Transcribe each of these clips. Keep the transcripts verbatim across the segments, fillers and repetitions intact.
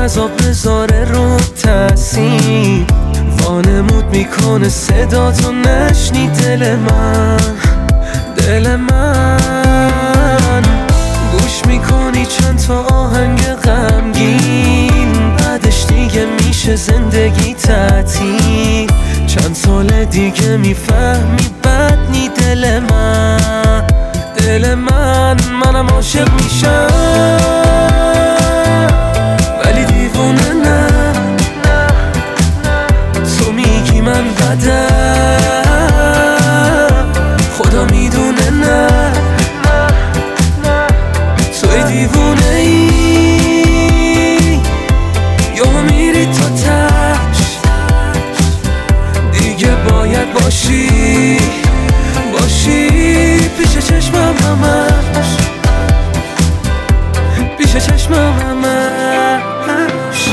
عذاب بذاره رو تأثیر، وانمود میکنه صدا تو نشنی دل من، دل من گوش میکنی چند تا آهنگ غمگین، بعدش دیگه میشه زندگی تعطیل، چند سال دیگه میفهمی بد نی دل من، دل من منم عاشق میشم ولی دیوونه نه، تو میگی من بدم خدا میدونه نه، توی دیوونه ای یا میری تا تش، دیگه باید باشی باشی پیش چشمم همش، پیش چشمم همش.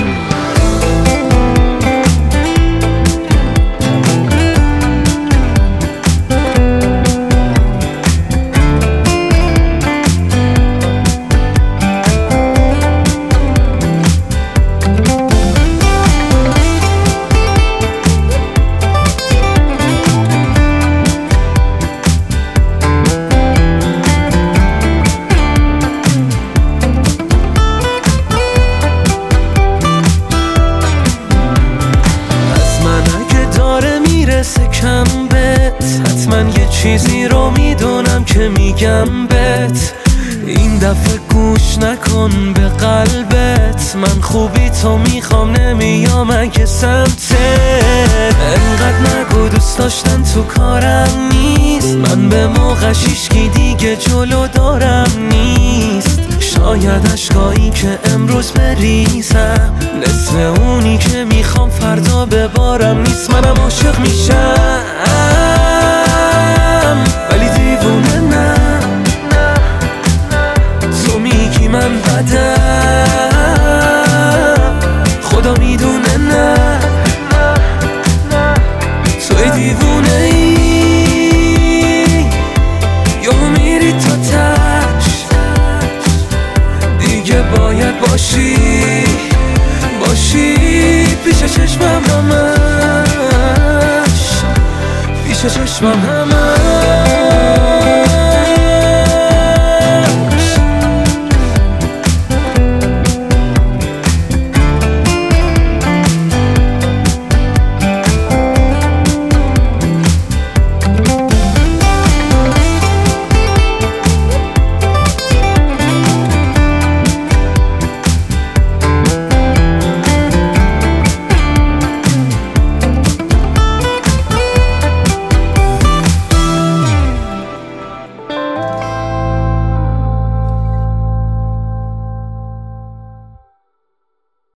کم بهت حتما یه چیزی رو میدونم که میگم بهت، این دفعه گوش نکن به قلبت، من خوبی تو میخوام نمیام اگه سمتت، انقدر نگو دوست داشتن تو کارم نیست، من به موقع شیشکی دیگه جلو دارم نیست، شاید اشکایی که امروز بریزم نصف اونی که میخوام فردا ببارم نیست، منم عاشق میشم ولی دیوونه نه، تو میگی من بدم خدا میدونه نه، توی دیوونه ای یا میری تا تش، دیگه باید باشی باشی پیش چشمم همش، پیش چشمم همش.